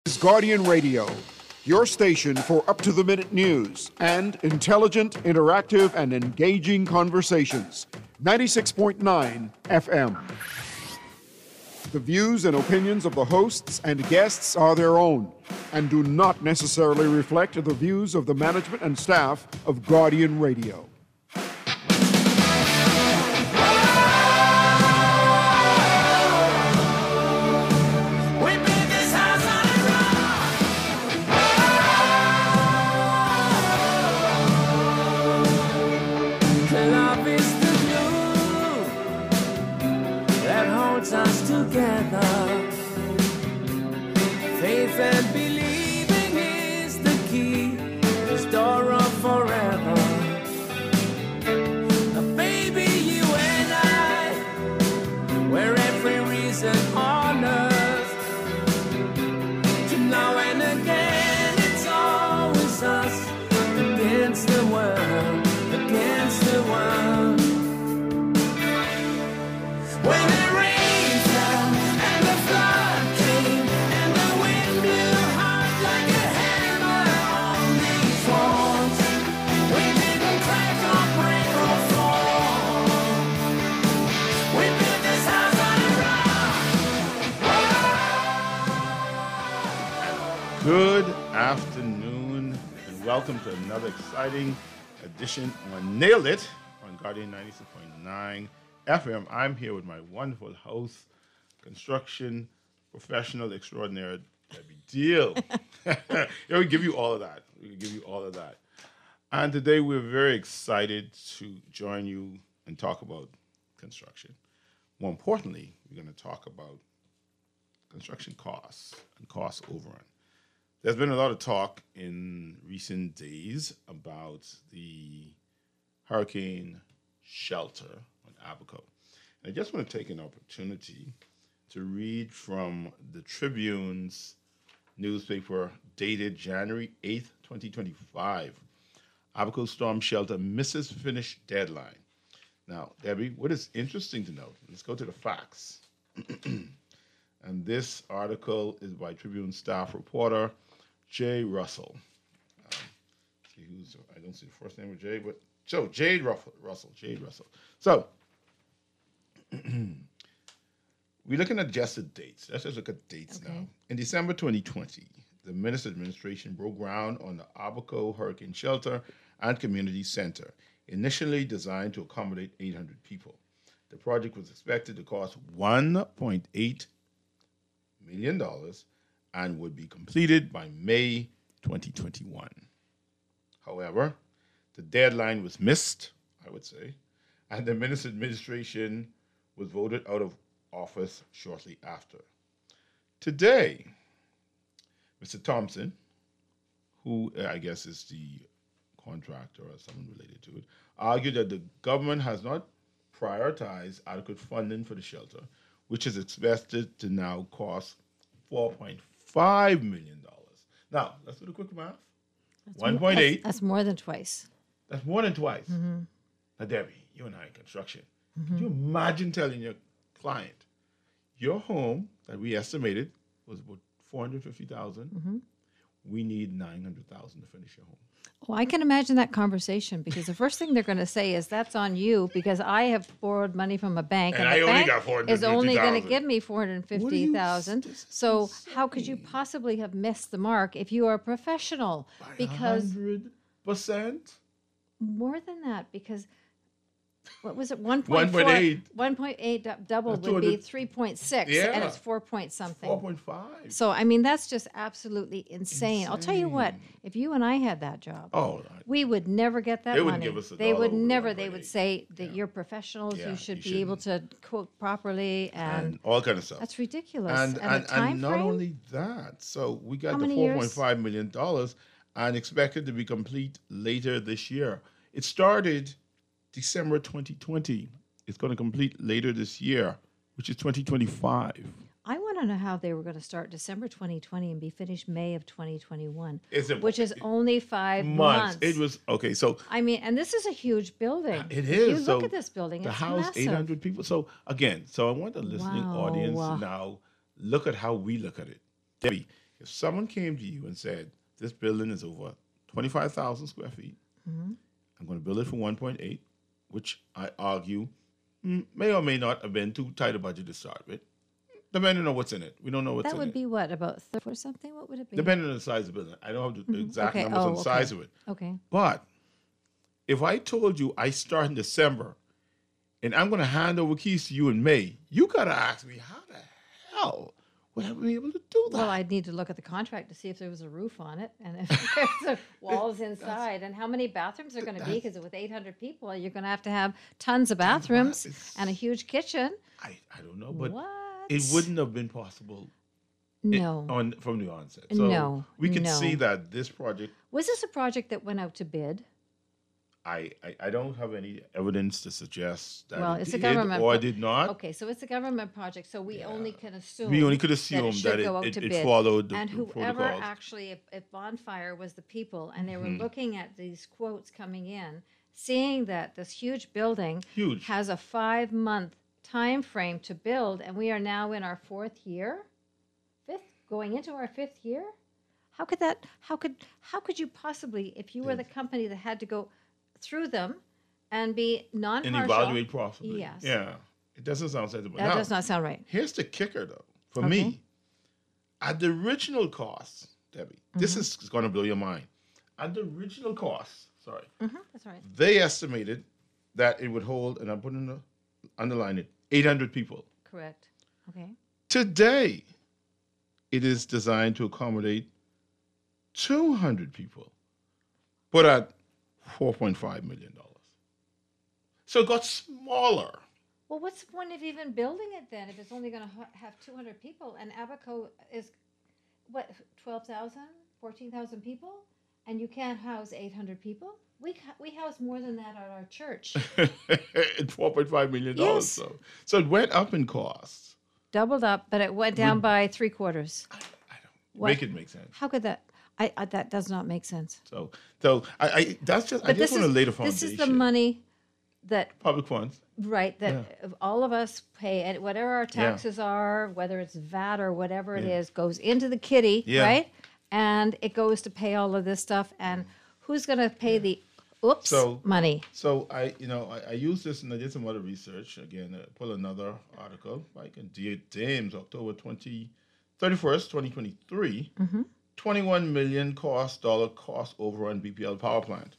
Is Guardian Radio, your station for up-to-the-minute news and intelligent, interactive, and engaging conversations. 96.9 FM. The views and opinions of the hosts and guests are their own and do not necessarily reflect the views of the management and staff of Guardian Radio. Faith and believing is the key, the door of forever. Baby, you and I, we're every reason on earth. To now and again, it's always us against the world, against the world. When it rains down and the flood came and the wind blew hard like a hammer on these walls, we didn't crack or break or fall. We built this house on a rock. Good afternoon and welcome to another exciting edition on Nailed It on Guardian 96.9 FM. I'm here with my wonderful host, construction professional extraordinaire, Debbie Deal. We give you all of that. We can give you all of that. And today we're very excited to join you and talk about construction. More importantly, we're going to talk about construction costs and cost overrun. There's been a lot of talk in recent days about the hurricane shelter on Abaco. And I just want to take an opportunity to read from the Tribune's newspaper dated January 8th, 2025. Abaco storm shelter misses finish deadline. Now, Debbie, what is interesting to note, let's go to the facts. And this article is by Tribune staff reporter Jay Russell. I don't see the first name of Jay, but so Jade Russell. So we're looking at just the dates. Let's just look at dates now. In December 2020, the Minister administration broke ground on the Abaco Hurricane Shelter and Community Center, initially designed to accommodate 800 people. The project was expected to cost $1.8 million and would be completed by May 2021. However, the deadline was missed, I would say, and the Minister administration was voted out of office shortly after. Today, Mr. Thompson, who I guess is the contractor or someone related to it, argued that the government has not prioritized adequate funding for the shelter, which is expected to now cost $4.5 million. Now, let's do the quick math. 1.8. That's more than twice. That's more than twice. Mm-hmm. Now, Debbie, you and I in construction. Mm-hmm. Could you imagine telling your client, your home that we estimated was about $450,000. Mm-hmm. We need $900,000 to finish your home. Well, I can imagine that conversation because the first thing they're going to say is that's on you because I have borrowed money from a bank and the I bank is only going to give me $450,000. So how could you possibly have missed the mark if you are a professional? Because 100%? More than that, because what was it? 1.4, 1.8. 1.8 doubled would be 3.6, and it's 4 point something. 4.5. So, I mean, that's just absolutely insane. I'll tell you what, if you and I had that job, we would never get that money. They would never. They would say that you're professionals, you should be able to quote properly and all kind of stuff. That's ridiculous. And not only that, so we got the $4.5 million and expected to be complete later this year. It started December 2020. It's going to complete later this year, which is 2025. I want to know how they were going to start December 2020 and be finished May of 2021, which is only 5 months. It was, okay, so... I mean, and this is a huge building. It is. You look at this building, it's house, massive. 800 people. So, again, I want the listening audience to now look at how we look at it. Debbie, If someone came to you and said, this building is over 25,000 square feet, I'm going to build it for 1.8, which I argue may or may not have been too tight a budget to start with, depending on what's in it. We don't know what's in it. That would be what, about 30 or something? What would it be? Depending on the size of the building. I don't have the exact numbers on the size of it. Okay. But if I told you I start in December and I'm going to hand over keys to you in May, you got to ask me, how the hell would I be able to do that? Well, I'd need to look at the contract to see if there was a roof on it and if there's walls inside and how many bathrooms are going to be, because with 800 people, you're going to have tons of bathrooms and a huge kitchen. I don't know, but it wouldn't have been possible from the onset. So we can see that this project... Was this a project that went out to bid? I don't have any evidence to suggest that it's it a government or did not. Okay, so it's a government project, so we only can assume. We only could assume that it followed the and whoever protocols. Actually, if Bonfire was the people and they were looking at these quotes coming in, seeing that this huge building has a 5-month time frame to build, and we are now in our going into our fifth year. How could you possibly, if you were the company that had to go through them and be non-partial. And evaluate properly. Yes. Yeah. It doesn't sound sensible. That does not sound right. Here's the kicker, though. For me, at the original cost, Debbie, this is going to blow your mind. At the original cost, that's right. they estimated that it would hold, and I'm putting underline it, 800 people. Correct. Okay. Today, it is designed to accommodate 200 people, but at $4.5 million. So it got smaller. Well, what's the point of even building it then if it's only going to have 200 people? And Abaco is, 12,000, 14,000 people? And you can't house 800 people? We house more than that at our church. $4.5 million. Yes. So it went up in cost. Doubled up, but it went down by 3/4. I don't make it make sense. How could that? That does not make sense. So I just want to lay the foundation. This is the money that public funds, right? That all of us pay, and whatever our taxes are, whether it's VAT or whatever it is, goes into the kitty, right? And it goes to pay all of this stuff. And who's going to pay the money? So I used this and I did some other research. Again, pull another article. I can James, October 31st, 2023. $21 million cost overrun BPL power plant.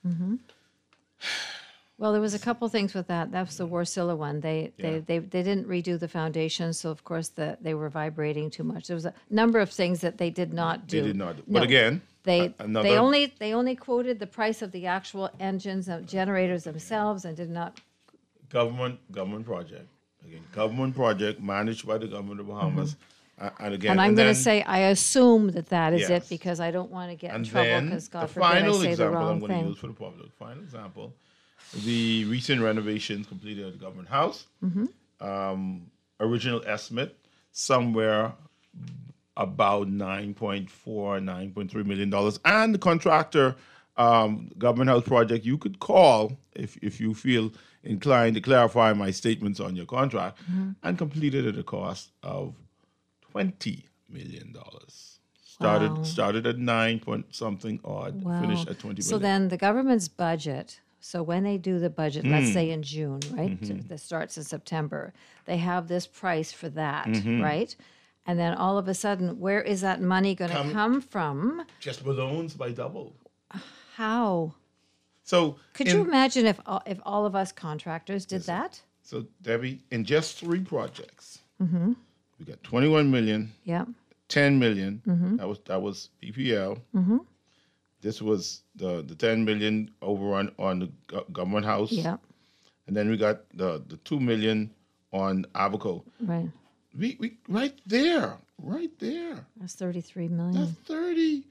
Well, there was a couple things with that. That was the Warcilla one. They didn't redo the foundation, so of course they were vibrating too much. There was a number of things that they did not do. They did not do. But again, they only quoted the price of the actual engines and generators themselves and did not. Government project. Again, government project managed by the government of Bahamas. And I'm going to say I assume that is it, because I don't want to get in trouble, because God forbid I say the wrong thing. I'm going to use for the public. Final example, the recent renovations completed at the government house. Original estimate somewhere about $9.3 million. And the contractor, government house project, you could call if you feel inclined to clarify my statements on your contract, and completed at a cost of $20 million. Started at 9 point something odd, finished at 20 million. So then the government's budget, so when they do the budget, let's say in June, right? That starts in September, they have this price for that, right? And then all of a sudden, where is that money going to come from? Just balloons by double. How? So could you imagine if all of us contractors did that? So Debbie, in just 3 projects, we got 21 million. Yeah. 10 million. That was PPL. This was the 10 million overrun on the government house. Yeah. And then we got the 2 million on Abaco. Right. We right there. That's 33 million. That's $33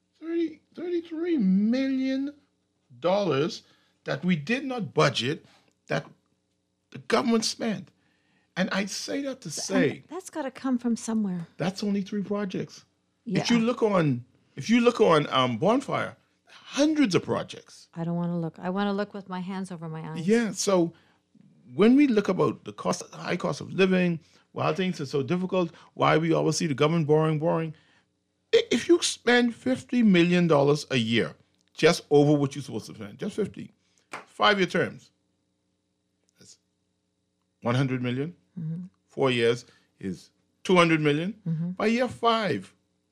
million that we did not budget, that the government spent. And I say that to say that's got to come from somewhere. That's only 3 projects. Yeah. If you look on Bonfire, hundreds of projects. I don't want to look. I want to look with my hands over my eyes. Yeah. So when we look about the high cost of living, why things are so difficult, why we always see the government borrowing, If you spend $50 million a year just over what you're supposed to spend, just 50, 5-year terms, that's 100 million. 4 years is 200 million. By year 5,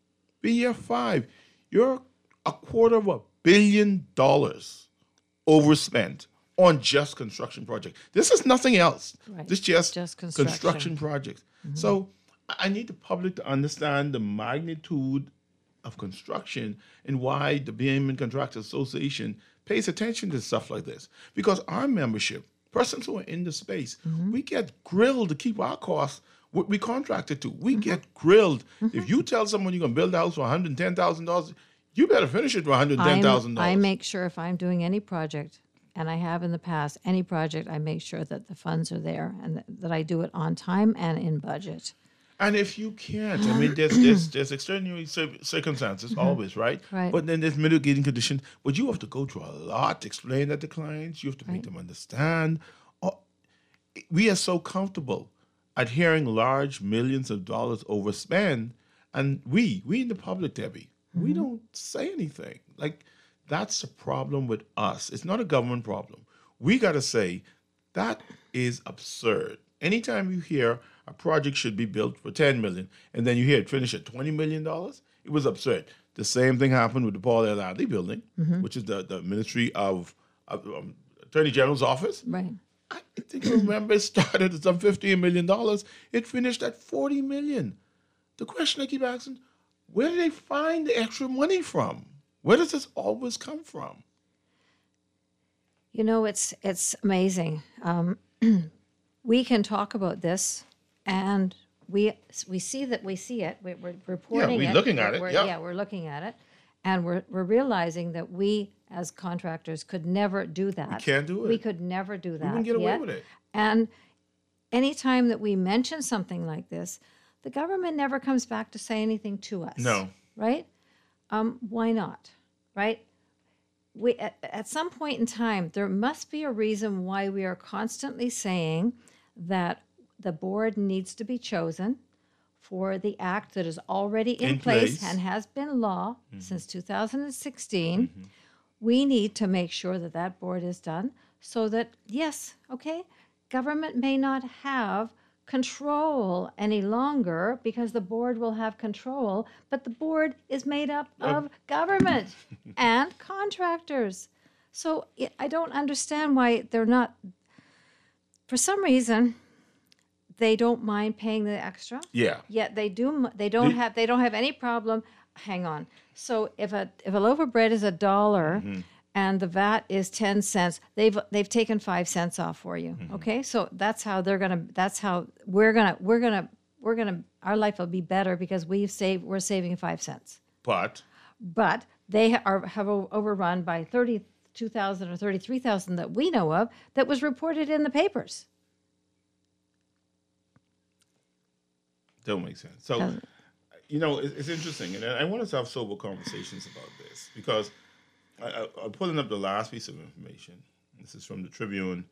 you're $250 million overspent on just construction projects. This is nothing else. Right. This is Just construction projects. So I need the public to understand the magnitude of construction and why the Beam Contractors Association pays attention to stuff like this. Because our membership, persons who are in the space, we get grilled to keep our costs what we contracted to. We get grilled. If you tell someone you're going to build a house for $110,000, you better finish it for $110,000. I make sure if I'm doing any project, and I have in the past, any project, I make sure that the funds are there and that I do it on time and in budget. And if you can't, I mean, there's extraordinary circumstances always, right? Right. But then there's mitigating conditions. But you have to go through a lot to explain that to clients. You have to make them understand. We are so comfortable at hearing large millions of dollars overspend, and we in the public, Debbie, we don't say anything. Like, that's the problem with us. It's not a government problem. We got to say, that is absurd. Anytime you hear a project should be built for $10 million, and then you hear it finish at $20 million, it was absurd. The same thing happened with the Paul L. Adley building, which is the Ministry of Attorney General's office. Right. I think you remember it started at some $15 million. It finished at $40 million. The question I keep asking, where do they find the extra money from? Where does this always come from? You know, it's amazing. We can talk about this, and we see it. We're reporting it. Yeah, we're looking at it. We're looking at it, and we're realizing that we as contractors could never do that. We can't do it. We could never do that. We wouldn't get away with it. And anytime that we mention something like this, the government never comes back to say anything to us. No. Right? Why not? Right? We at some point in time, there must be a reason why we are constantly saying that the board needs to be chosen for the act that is already in place and has been law since 2016. We need to make sure that that board is done so that, yes, okay, government may not have control any longer because the board will have control, but the board is made up of government and contractors. So I don't understand why they're not, for some reason, they don't mind paying the extra. Yeah. Yet they don't have any problem. Hang on. So if a loaf of bread is $1 and the VAT is 10 cents, they've taken 5 cents off for you. Okay? So that's how we're gonna our life will be better because we're saving 5 cents. But they have overrun by 32,000 or 33,000 that we know of that was reported in the papers. Don't make sense. So, you know, it's interesting, and I want us to have sober conversations about this because I'm pulling up the last piece of information. This is from the Tribune.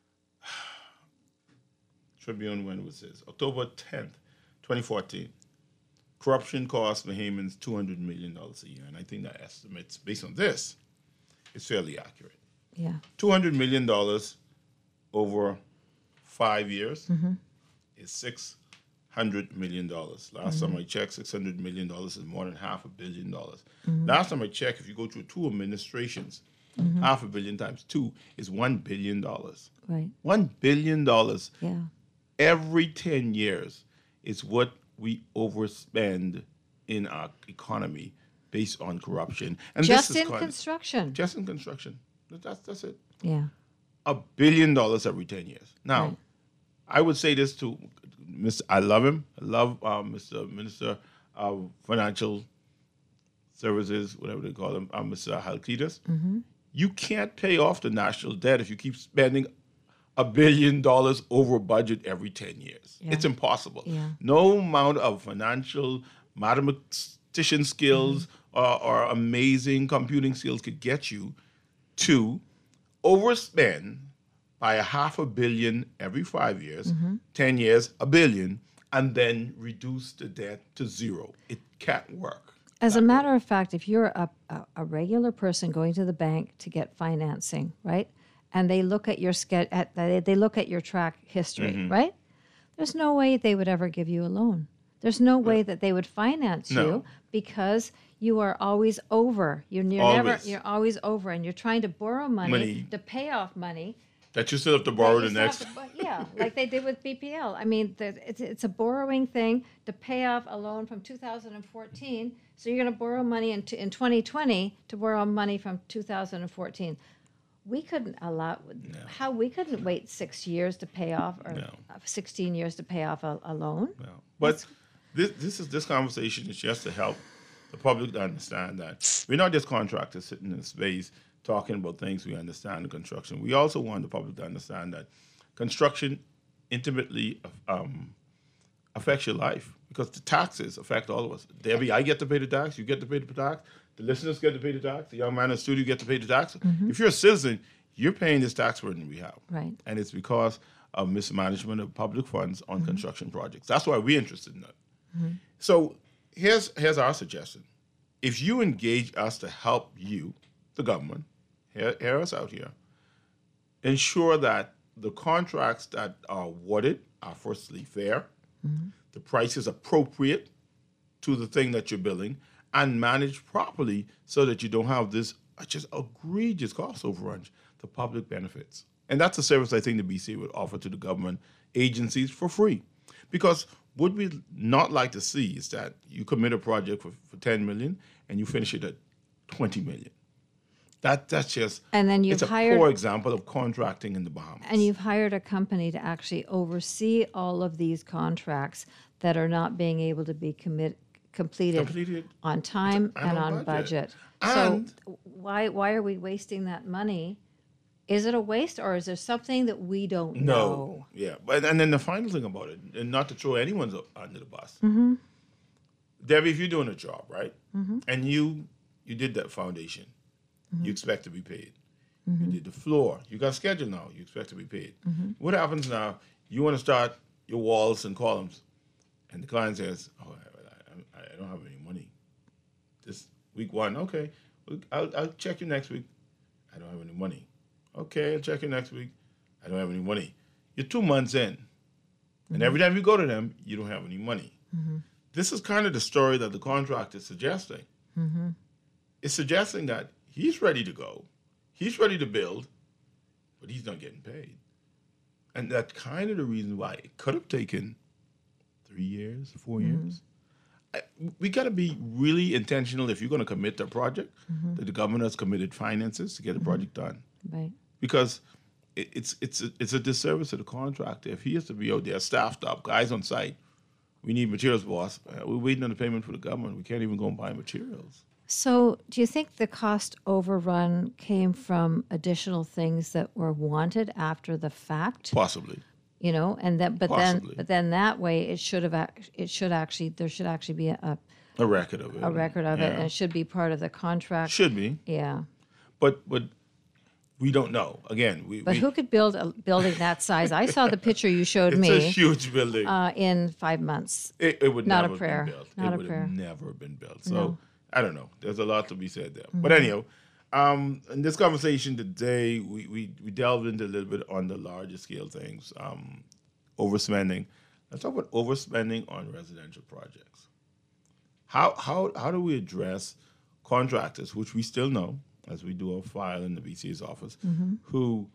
When was this? October 10th, 2014. Corruption cost Bahamians $200 million a year, and I think that estimates, based on this, is fairly accurate. Yeah. $200 million over 5 years is $600 million. Last time I checked, $600 million is more than $500 million. Last time I checked, if you go through 2 administrations, $500 million times 2 is $1 billion. Right. $1 billion Yeah. every 10 years is what we overspend in our economy based on corruption. And Just this is in construction. Just in construction. That's it. Yeah. $1 billion every 10 years. Now, Right. I would say this to Mr. I love him. I love Mr. Minister of Financial Services, whatever they call him, Mr. Halkitis. You can't pay off the national debt if you keep spending $1 billion over budget every 10 years. Yeah. It's impossible. Yeah. No amount of financial mathematician skills or amazing computing skills could get you to overspend by $500 million every 5 years, 10 years, $1 billion, and then reduce the debt to zero. It can't work. As a matter of fact, if you're a regular person going to the bank to get financing, right, and they look at your they look at your track history, right, there's no way they would ever give you a loan. There's no way that they would finance you because you are always over. You're always over, and you're trying to borrow money to pay off money. That you still have to borrow the next. Like they did with BPL. I mean, it's a borrowing thing to pay off a loan from 2014. So you're going to borrow money in 2020 to borrow money from 2014. We couldn't we couldn't wait 6 years to pay off, or 16 years to pay off a loan. No. But this conversation is just to help the public to understand that we're not just contractors sitting in space talking about things we understand in construction. We also want the public to understand that construction intimately affects your life, because the taxes affect all of us. Debbie, I get to pay the tax, you get to pay the tax, the listeners get to pay the tax, the young man in the studio get to pay the tax. If you're a citizen, you're paying this tax burden we have. Right. And it's because of mismanagement of public funds on construction projects. That's why we're interested in that. So here's our suggestion. If you engage us to help you, the government, hear us out here, ensure that the contracts that are awarded are firstly fair, the price is appropriate to the thing that you're building, and managed properly so that you don't have this just egregious cost overruns. The public benefits. And that's a service I think the BCA would offer to the government agencies for free. Because what we'd not like to see is that you commit a project for $10 million and you finish it at $20 million. That's just, and then it's a poor example of contracting in the Bahamas. And you've hired a company to actually oversee all of these contracts that are not being able to be completed on time and on budget. And so why are we wasting that money? Is it a waste, or is there something that we don't know? Yeah. And then the final thing about it, and not to throw anyone under the bus, Debbie, if you're doing a job, right, and you did that foundation, you expect to be paid. You did the floor. You got scheduled now. You expect to be paid. What happens now? You want to start your walls and columns, and the client says, "Oh, I don't have any money. This week one, okay. I'll check you next week. I don't have any money. Okay, I'll check you next week. I don't have any money." You're 2 months in, and every time you go to them, you don't have any money. This is kind of the story that the contract is suggesting. It's suggesting that he's ready to go, he's ready to build, but he's not getting paid. And that's kind of the reason why it could have taken 3 years, 4 years. We got to be really intentional if you're going to commit to a project, that the government has committed finances to get the project done. Right. Because it's a disservice to the contractor. If he has to be out there staffed up, guys on site, we need materials, boss. We're waiting on the payment for the government. We can't even go and buy materials. So do you think the cost overrun came from additional things that were wanted after the fact? Possibly. You know, and that, Possibly. but then that way there should actually be a record of it. A record of it, and it should be part of the contract. Should be. Yeah. But we don't know. Again, who could build a building that size? I saw the picture you showed me. It's a huge building. In 5 months. It would not never a prayer. have been built. Not it a would prayer. have never been built. So I don't know. There's a lot to be said there. But anyhow, in this conversation today, we delved into a little bit on the larger scale things, overspending. Let's talk about overspending on residential projects. How do we address contractors, which we still know, as we do a file in the BCA's office, who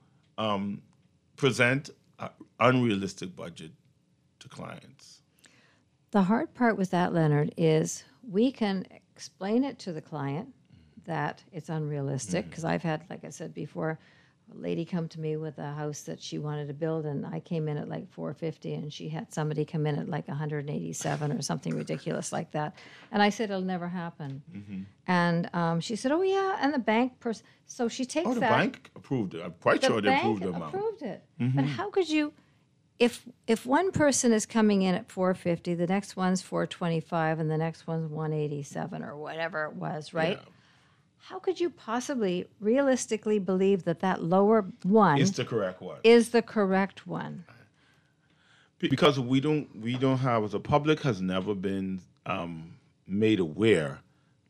present an unrealistic budget to clients? The hard part with that, Leonard, is we can explain it to the client that it's unrealistic, because I've had, like I said before, a lady come to me with a house that she wanted to build, and I came in at like $450, and she had somebody come in at like $187 or something ridiculous like that. And I said, it'll never happen. And she said, oh yeah, and the bank person. So she takes that. Oh, the bank approved it. I'm quite sure they approved the amount. The bank approved it. But how could you? If one person is coming in at $450, the next one's $425, and the next one's $187 or whatever it was, right? Yeah. How could you possibly realistically believe that lower one is the correct one? Is the correct one? Because we don't have, as the public has never been made aware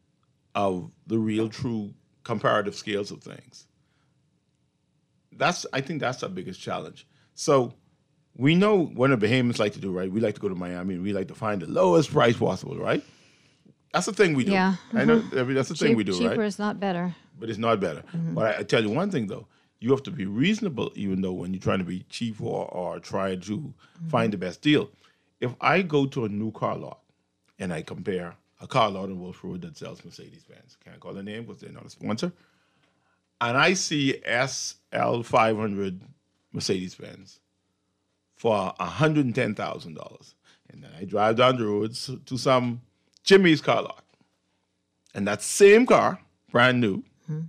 of the real, true comparative scales of things. I think that's our biggest challenge. So we know what the Bahamians like to do, right? We like to go to Miami and we like to find the lowest price possible, right? That's the thing we do. Yeah. I know. I mean, that's the thing we do, right? Cheaper is not better. But it's not better. But I tell you one thing, though. You have to be reasonable, even though when you're trying to be cheap or try to find the best deal. If I go to a new car lot and I compare a car lot in Wolf Road that sells Mercedes-Benz, can't call the name because they're not a sponsor, and I see SL500 Mercedes-Benz for $110,000, and then I drive down the roads to some Jimmy's car lot, and that same car, brand new,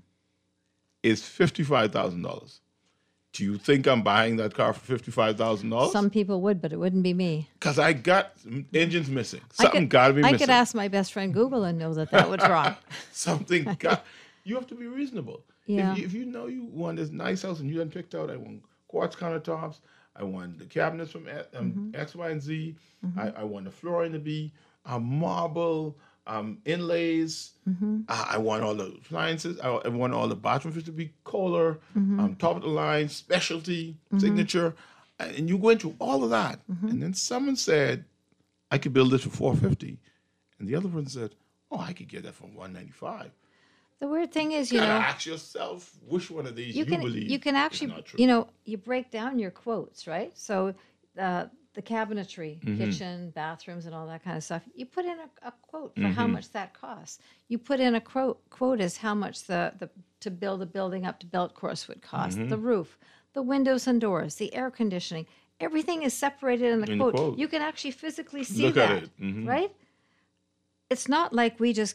is $55,000. Do you think I'm buying that car for $55,000? Some people would, but it wouldn't be me. Because I got engines missing. Something got to be missing. I could ask my best friend Google and know that was wrong. Something got. You have to be reasonable. Yeah. If you know you want this nice house and you done picked out, I want quartz countertops, I want the cabinets from X, Y, and Z, I want the flooring to be marble, inlays. I want all the appliances. I want all the bathrooms to be Kohler, top of the line, specialty, signature. And you went through all of that. And then someone said, I could build this for $450. And the other one said, oh, I could get that for $195. The weird thing is, you gotta ask yourself which one of these you believe. You can actually, you break down your quotes, right? So the cabinetry, kitchen, bathrooms, and all that kind of stuff. You put in a quote for how much that costs. You put in a quote as how much to build a building up to belt course would cost. The roof, the windows and doors, the air conditioning. Everything is separated in the quote. You can actually physically see Look that, at it. right? It's not like we just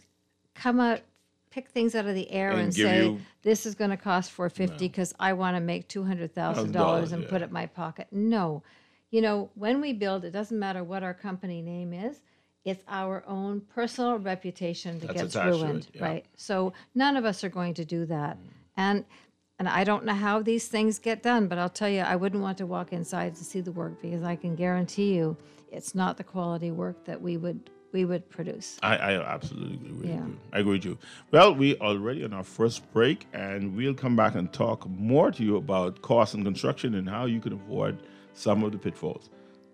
pick things out of the air and say, this is going to cost $450 because I want to make $200,000 and put it in my pocket. No. When we build, it doesn't matter what our company name is. It's our own personal reputation that gets ruined, right? So none of us are going to do that. And I don't know how these things get done, but I'll tell you, I wouldn't want to walk inside to see the work because I can guarantee you it's not the quality work that we would produce. I absolutely agree with you. I agree with you. Well, we're already on our first break, and we'll come back and talk more to you about cost and construction and how you can avoid some of the pitfalls.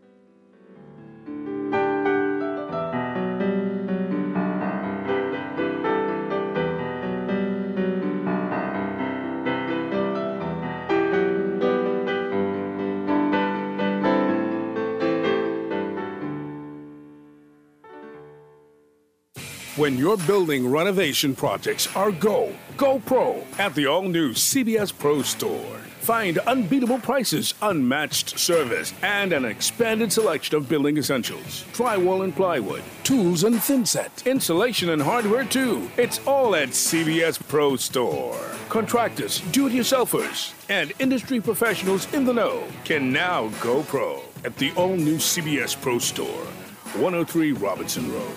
When your building renovation projects are go pro at the all-new CBS Pro Store. Find unbeatable prices, unmatched service, and an expanded selection of building essentials. Drywall and plywood, tools and thin set, insulation and hardware too. It's all at CBS Pro Store. Contractors, do-it-yourselfers, and industry professionals in the know can now go pro at the all-new CBS Pro Store, 103 Robinson Road.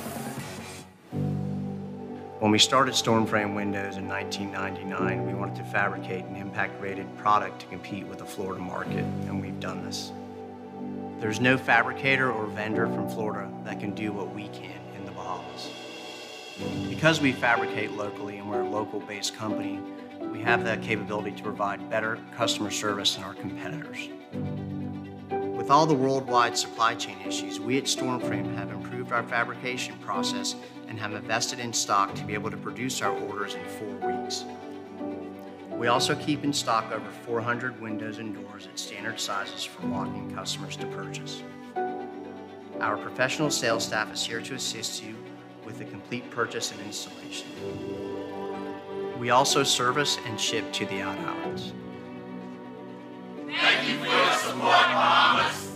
When we started Stormframe Windows in 1999, we wanted to fabricate an impact-rated product to compete with the Florida market, and we've done this. There's no fabricator or vendor from Florida that can do what we can in the Bahamas. Because we fabricate locally and we're a local-based company, we have the capability to provide better customer service than our competitors. With all the worldwide supply chain issues, we at Stormframe have improved our fabrication process and have invested in stock to be able to produce our orders in 4 weeks. We also keep in stock over 400 windows and doors at standard sizes for walk-in customers to purchase. Our professional sales staff is here to assist you with the complete purchase and installation. We also service and ship to the out outlets. Thank you for your support, Bahamas.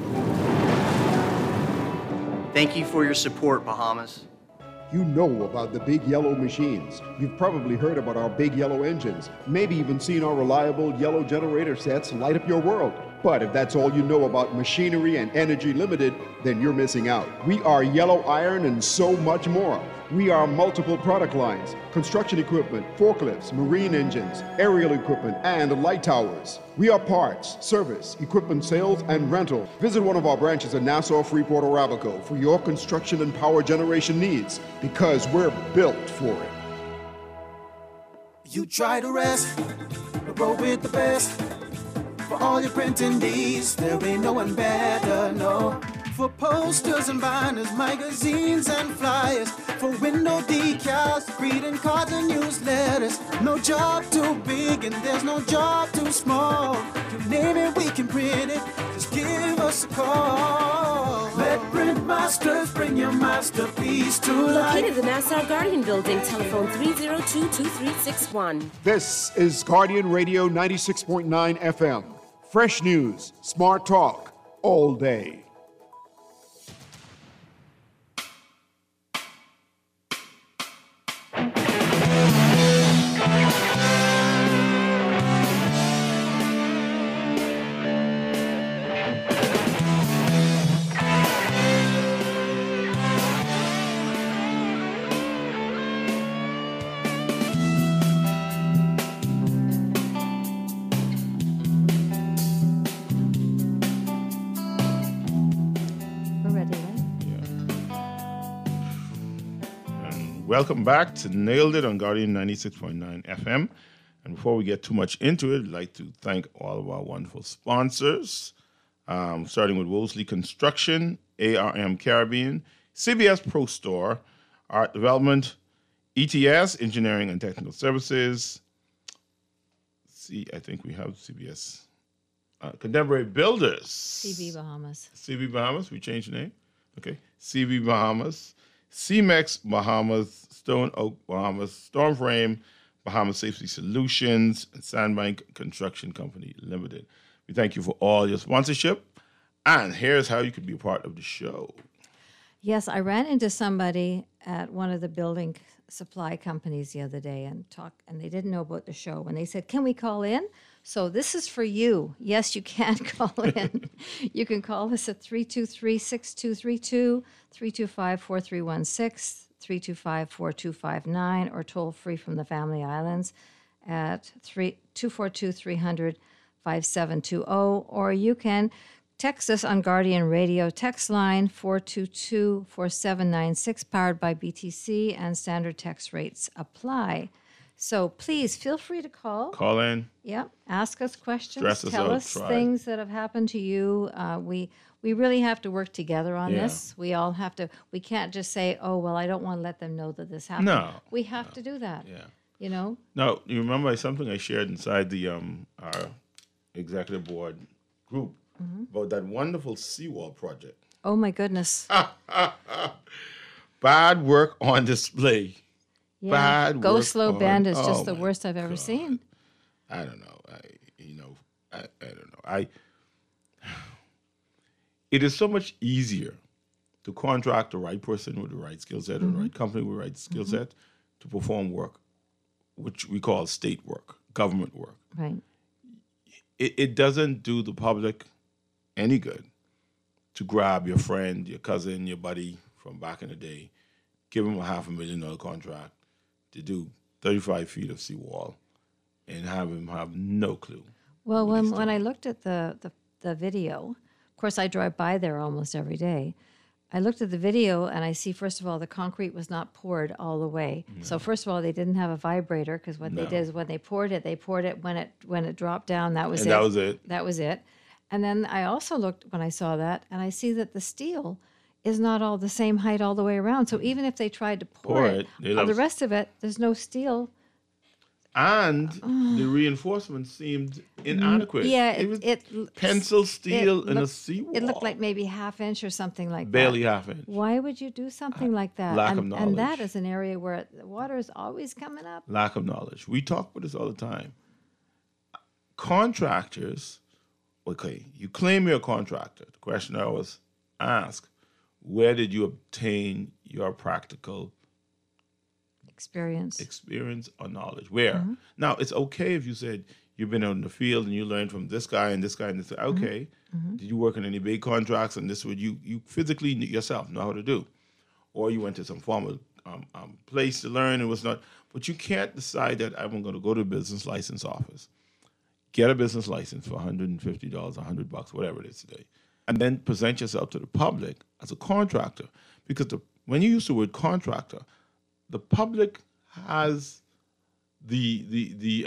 Thank you for your support, Bahamas. You know about the Big Yellow machines. You've probably heard about our Big Yellow engines, maybe even seen our reliable yellow generator sets light up your world. But if that's all you know about Machinery and Energy Limited, then you're missing out. We are Yellow Iron and so much more. We are multiple product lines: construction equipment, forklifts, marine engines, aerial equipment, and light towers. We are parts, service, equipment sales, and rental. Visit one of our branches in Nassau, Freeport, or Abaco for your construction and power generation needs, because we're built for it. You try to rest, but roll with the best. For all your printing needs, there ain't no one better, no. For posters and banners, magazines and flyers, for window decals, greeting cards and newsletters. No job too big and there's no job too small. You name it, we can print it. Just give us a call. Let Print Masters bring your masterpiece to life. Located in the Nassau Guardian Building, telephone 302-2361. This is Guardian Radio 96.9 FM. Fresh news, smart talk, all day. Welcome back to Nailed It on Guardian 96.9 FM. And before we get too much into it, I'd like to thank all of our wonderful sponsors, starting with Woolsey Construction, ARM Caribbean, CBS Pro Store, Art Development, ETS, Engineering and Technical Services. I think we have CBS. Contemporary Builders. CB Bahamas. CB Bahamas, we changed the name. Okay. CB Bahamas. CMEX Bahamas, Stone Oak Bahamas, Stormframe, Bahamas Safety Solutions, and Sandbank Construction Company Limited. We thank you for all your sponsorship. And here's how you could be a part of the show. Yes, I ran into somebody at one of the building supply companies the other day and they didn't know about the show. And they said, "Can we call in?" So this is for you. Yes, you can call in. You can call us at 323-6232, 325-4316, 325-4259, or toll free from the Family Islands at 242-300-5720. Or you can text us on Guardian Radio text line 422-4796, powered by BTC, and standard text rates apply. So please feel free to call. Call in. Yep. Ask us questions. Stress us Tell out, us try. things that have happened to you. We really have to work together on this. We all have to. We can't just say, "Oh, well, I don't want to let them know that this happened." No. We have to do that. Yeah. You know? Now, you remember something I shared inside the our executive board group about that wonderful seawall project. Oh, my goodness. Bad work on display. Yeah. Bad Go work Slow on- Bend is just oh the my worst I've ever God. seen. I don't know. I don't know. It is so much easier to contract the right person with the right skill set or the right company with the right skill set to perform work, which we call state work, government work. Right. It doesn't do the public any good to grab your friend, your cousin, your buddy from back in the day, give him a $500,000 contract to do 35 feet of seawall and have him have no clue. Well, when I looked at the video, of course, I drive by there almost every day. I looked at the video and I see, first of all, the concrete was not poured all the way. No. So first of all, they didn't have a vibrator, because what they did is when they poured it when it dropped down. That was it. That was it. And then I also looked when I saw that, and I see that the steel is not all the same height all the way around. So even if they tried to pour it, the rest of it, there's no steel. And the reinforcement seemed inadequate. Yeah, it was pencil steel in a seawall. It looked like maybe half inch or something like Barely that. half inch. Why would you do something like that? Lack of knowledge. And that is an area where the water is always coming up. Lack of knowledge. We talk about this all the time. Contractors, okay, you claim you're a contractor. The question I always ask, where did you obtain your practical experience or knowledge? Where? Now, it's okay if you said you've been out in the field and you learned from this guy and this guy and this guy. Okay. Did you work on any big contracts and this would you physically yourself know how to do? Or you went to some formal place to learn and what's not. But you can't decide that I'm going to go to the business license office, get a business license for $150, $100, whatever it is today, and then present yourself to the public as a contractor. Because when you use the word contractor, the public has the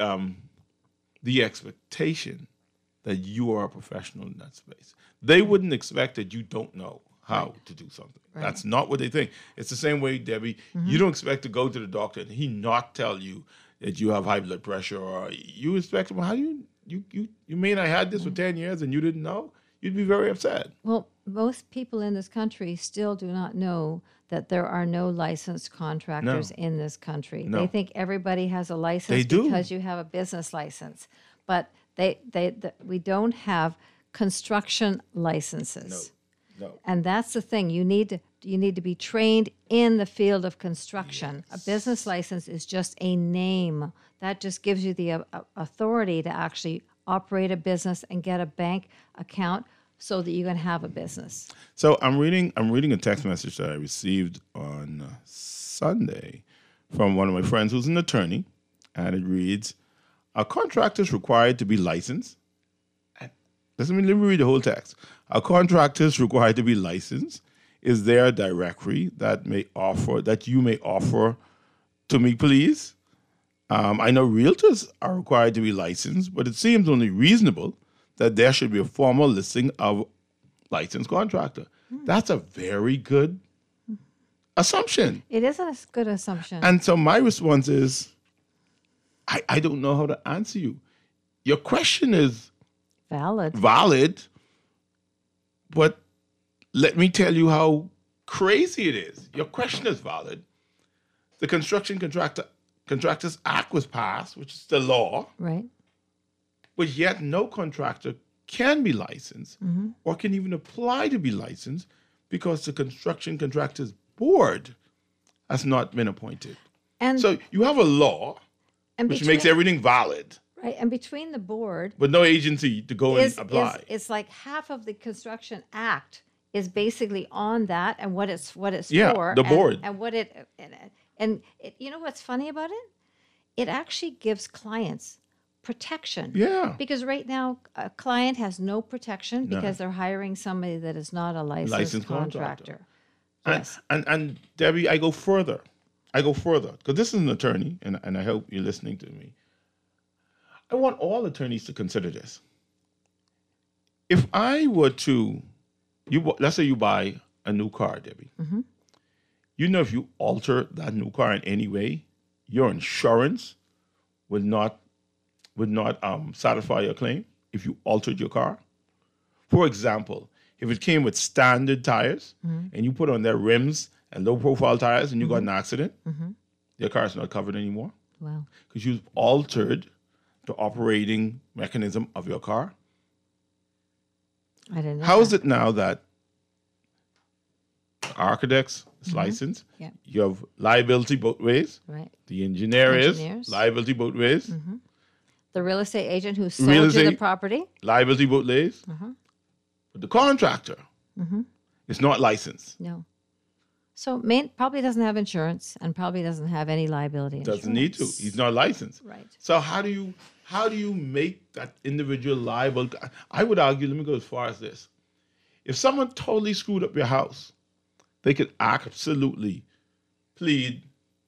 expectation that you are a professional in that space. They wouldn't expect that you don't know how to do something. Right. That's not what they think. It's the same way, Debbie. You don't expect to go to the doctor and he not tell you that you have high blood pressure, or you expect, well, how do you mean I had this for 10 years and you didn't know? You'd be very upset. Well, most people in this country still do not know that there are no licensed contractors in this country. No. They think everybody has a license because you have a business license. But we don't have construction licenses. No. And that's the thing. You need to be trained in the field of construction. Yes. A business license is just a name. That just gives you the authority to actually operate a business and get a bank account so that you can have a business. So I'm reading a text message that I received on Sunday from one of my friends who's an attorney, and it reads, "Are contractors required to be licensed?" Let me read the whole text. "Are contractors required to be licensed? Is there a directory that you may offer to me, please? I know realtors are required to be licensed, but it seems only reasonable that there should be a formal listing of licensed contractor." That's a very good assumption. It is a good assumption. And so my response is, I don't know how to answer you. Your question is valid, but let me tell you how crazy it is. Your question is valid. The Construction Contractors Act was passed, which is the law. Right. But yet no contractor can be licensed or can even apply to be licensed because the Construction Contractors Board has not been appointed. And so you have a law which makes everything valid. Right, and between the board, but no agency to go and apply. It's like half of the Construction Act is basically on that and what it's for. The board and what it you know what's funny about it? It actually gives clients protection. Yeah. Because right now a client has no protection because they're hiring somebody that is not a licensed contractor. Yes. And Debbie, I go further because this is an attorney, and I hope you're listening to me. I want all attorneys to consider this. If I were to, let's say you buy a new car, Debbie. You know, if you alter that new car in any way, your insurance would not satisfy your claim if you altered your car. For example, if it came with standard tires and you put on their rims and low-profile tires and you got in an accident, your car is not covered anymore. Wow. Because you've altered the operating mechanism of your car. I didn't know. How is it now that architects is licensed? Yeah. You have liability both ways. Right. The engineer is liability both ways. The real estate agent who sold you the property. Liability both ways. But the contractor is not licensed. No. So probably doesn't have insurance and probably doesn't have any liability insurance. Doesn't need to. He's not licensed. Right. So how do you make that individual liable? I would argue, let me go as far as this. If someone totally screwed up your house, they could absolutely plead,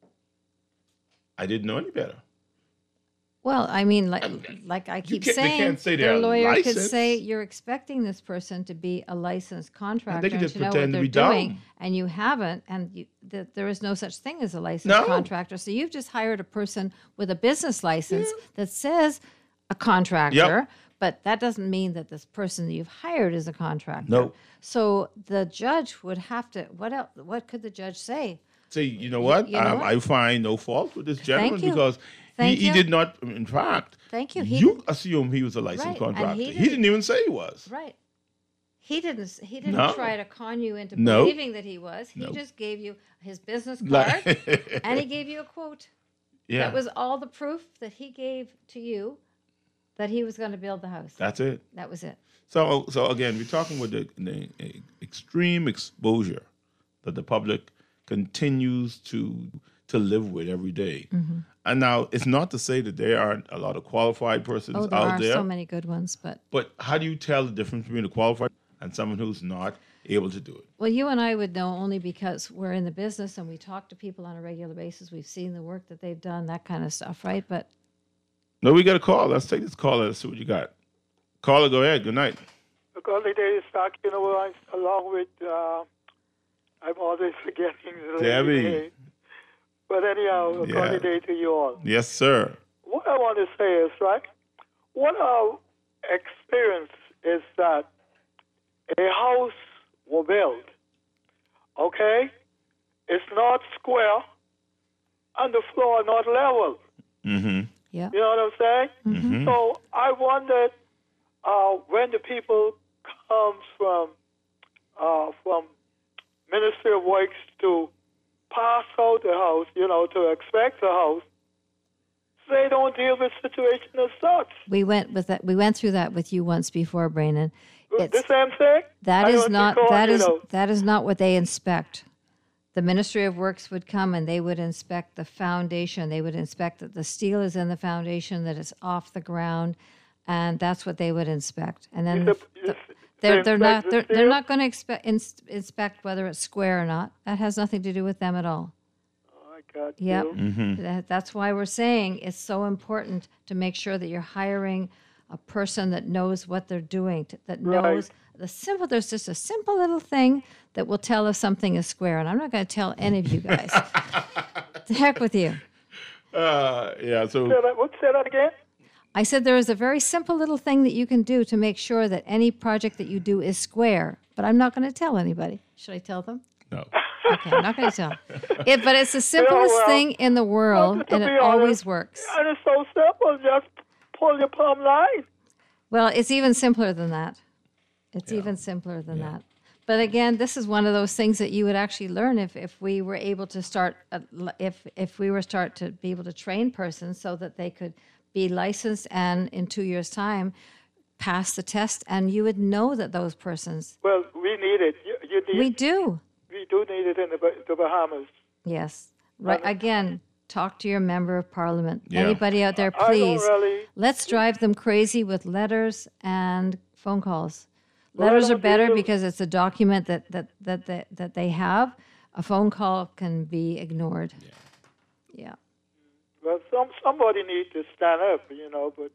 I didn't know any better. Well, I mean, like I keep saying, their lawyer could say you're expecting this person to be a licensed contractor and to know what they're doing, and you haven't, and there is no such thing as a licensed contractor. So you've just hired a person with a business license that says a contractor, but that doesn't mean that this person that you've hired is a contractor. No. So the judge would have to. What else? What could the judge say? Say, you know what? I find no fault with this gentleman because. He did not, in fact. Thank you. You assume he was a licensed contractor. He didn't even say he was. Right. He didn't try to con you into believing that he was. He just gave you his business card and he gave you a quote. Yeah. That was all the proof that he gave to you that he was going to build the house. That's it. That was it. So again, we're talking with the extreme exposure that the public continues to live with every day. And now it's not to say that there aren't a lot of qualified persons out there. There are so many good ones, but how do you tell the difference between a qualified and someone who's not able to do it? Well, you and I would know only because we're in the business and we talk to people on a regular basis. We've seen the work that they've done, that kind of stuff, right? But no, we got a call. Let's take this call. Let's see what you got. Caller, go ahead. Good night. Good day is back, along with, I'm always forgetting the Debbie. name. But anyhow, good day to you all. Yes, sir. What I want to say is, right, what our experience is that a house will build, okay? It's not square and the floor not level. Mm-hmm. yeah, You know what I'm saying? Mm-hmm. So I wondered when the people comes from Ministry of Works to pass out the house, to expect the house, they don't deal with situation as such. we went through that with you once before, Brandon. The same thing? That is not what they inspect. The Ministry of Works would come and they would inspect the foundation. They would inspect that the steel is in the foundation, that it's off the ground, and that's what they would inspect. And then they're not going to inspect whether it's square or not. That has nothing to do with them at all. Oh, I got Yep. you. Mm-hmm. That's why we're saying it's so important to make sure that you're hiring a person that knows what they're doing, that knows there's just a simple little thing that will tell if something is square. And I'm not going to tell any of you guys. The heck with you. Yeah, so... Say that again? I said there is a very simple little thing that you can do to make sure that any project that you do is square. But I'm not going to tell anybody. Should I tell them? No. Okay, I'm not going to tell. But it's the simplest thing in the world, and it always works. And it's so simple. Just pull your plumb line. Well, it's even simpler than that. It's even simpler than that. But again, this is one of those things that you would actually learn if we were able to start, if we were to be able to train persons so that they could be licensed and in 2 years' time pass the test, and you would know that those persons. Well, we need it. You need We do. We do need it in the Bahamas. Yes. Right. Again, talk to your member of parliament. Yeah. Anybody out there, I don't please. really- Let's drive them crazy with letters and phone calls. Well, I Letters are don't better think- because it's a document that they have. A phone call can be ignored. Yeah. Well, somebody needs to stand up, but,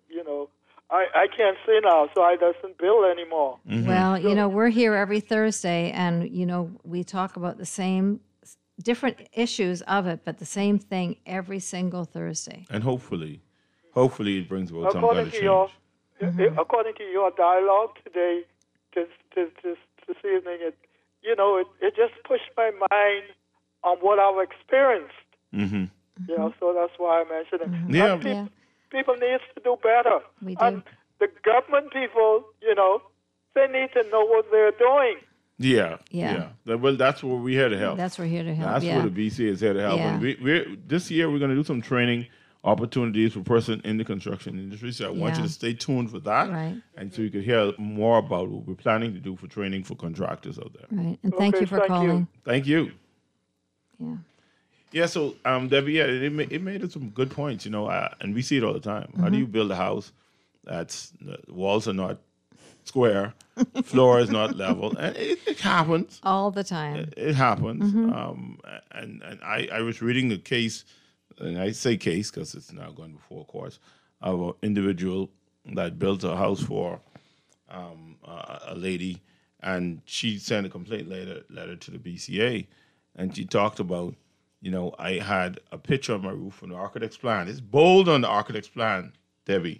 I can't say now, so I doesn't bill anymore. Mm-hmm. Well, we're here every Thursday, and, we talk about the same different issues of it, but the same thing every single Thursday. And hopefully it brings about some kind of change. According to your dialogue today, this evening, it just pushed my mind on what I've experienced. Mm-hmm. So that's why I mentioned it. Mm-hmm. Yeah. And people need to do better. We do. And the government people, they need to know what they're doing. Yeah. Yeah. Well, that's where we're here to help. We're here to help. That's where the BC is here to help. Yeah. And this year we're going to do some training opportunities for person in the construction industry. So I want you to stay tuned for that. Right. And so you can hear more about what we're planning to do for training for contractors out there. Right. And thank you for calling. Thank you. Yeah. Yeah, so Debbie, it made some good points, and we see it all the time. How do you build a house that's the walls are not square, floor is not level, and it happens all the time. It happens. And I was reading a case, and I say case because it's now going before courts, of an individual that built a house for a lady, and she sent a complaint letter to the BCA, and she talked about, I had a picture of my roof on the architect's plan. It's bold on the architect's plan, Debbie.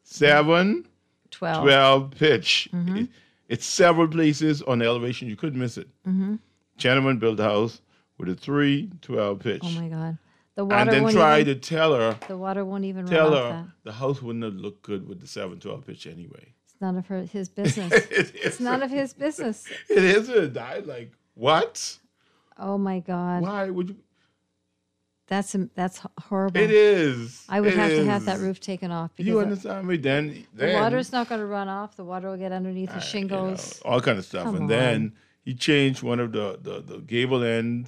12 pitch. It's several places on the elevation. You couldn't miss it. Gentleman built a house with a 3-12 pitch. Oh my God. The water and then won't tried even, to tell her. The water won't even tell run her off that. the house wouldn't have looked good with the 7-12 pitch anyway. It's none of his business. It's none of his business. It isn't. I like, what? Oh my God. Why would you? That's horrible. It is. I would have to have that roof taken off. Because you understand me? Then the water's not going to run off. The water will get underneath the shingles. All kind of stuff. Come and on. then he changed one of the gable ends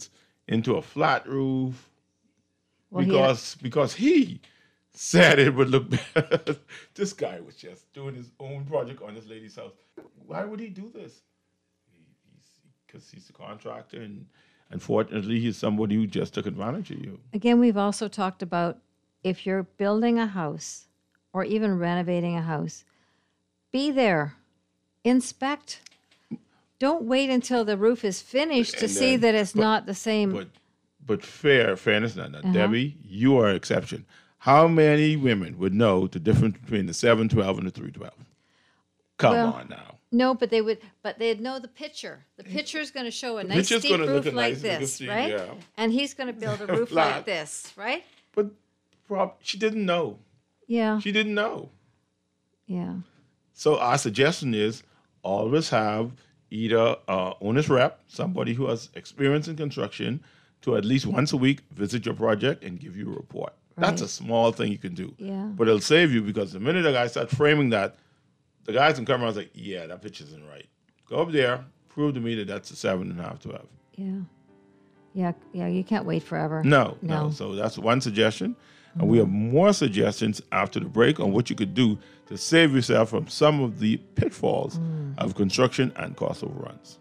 into a flat roof because he said it would look better. This guy was just doing his own project on this lady's house. Why would he do this? Because he's a contractor, and unfortunately, he's somebody who just took advantage of you. Again, we've also talked about if you're building a house or even renovating a house, be there, inspect. Don't wait until the roof is finished to see that it's not the same. But fairness, now, Debbie, you are an exception. How many women would know the difference between the 712 and the 312? Come on now. No, but they'd know the picture. The picture is going to show a nice steep roof like this, right? Yeah. And he's going to build a roof like this, right? But she didn't know. Yeah. She didn't know. Yeah. So our suggestion is always have either owner's rep, somebody who has experience in construction, to at least once a week visit your project and give you a report. Right. That's a small thing you can do. Yeah. But it'll save you, because the minute the guy starts framing that, the guys can come around and say, yeah, that picture isn't right. Go up there, prove to me that that's a 7.5 to 12. Yeah. Yeah, you can't wait forever. No. So that's one suggestion. Mm-hmm. And we have more suggestions after the break on what you could do to save yourself from some of the pitfalls of construction and cost overruns.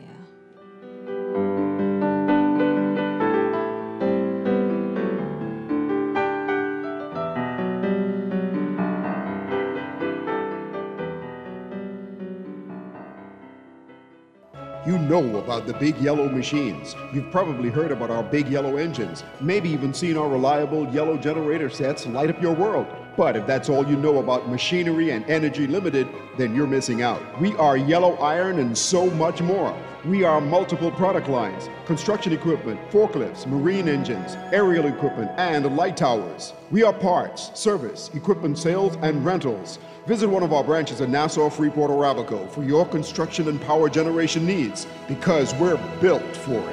You know about the Big Yellow machines. You've probably heard about our Big Yellow engines, maybe even seen our reliable yellow generator sets light up your world. But if that's all you know about Machinery and Energy Limited, then you're missing out. We are Yellow Iron and so much more. We are multiple product lines: construction equipment, forklifts, marine engines, aerial equipment, and light towers. We are parts, service, equipment sales, and rentals. Visit one of our branches in Nassau, Freeport, or Abaco for your construction and power generation needs, because we're built for it.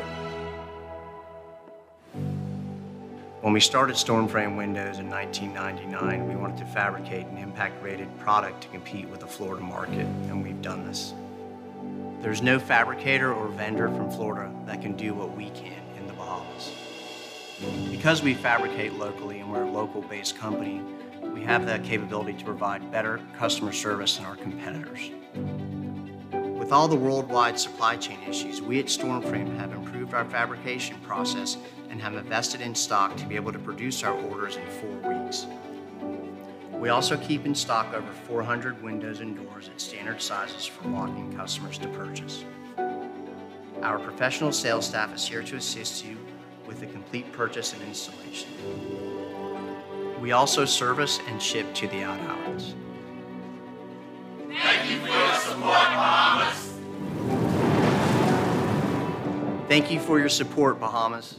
When we started Stormframe Windows in 1999, we wanted to fabricate an impact-rated product to compete with the Florida market, and we've done this. There's no fabricator or vendor from Florida that can do what we can in the Bahamas. Because we fabricate locally and we're a local-based company, we have the capability to provide better customer service than our competitors. With all the worldwide supply chain issues, we at Stormframe have improved our fabrication process and have invested in stock to be able to produce our orders in 4 weeks. We also keep in stock over 400 windows and doors at standard sizes for walk-in customers to purchase. Our professional sales staff is here to assist you with the complete purchase and installation. We also service and ship to the out outlets. Thank you for your support, Bahamas. Thank you for your support, Bahamas.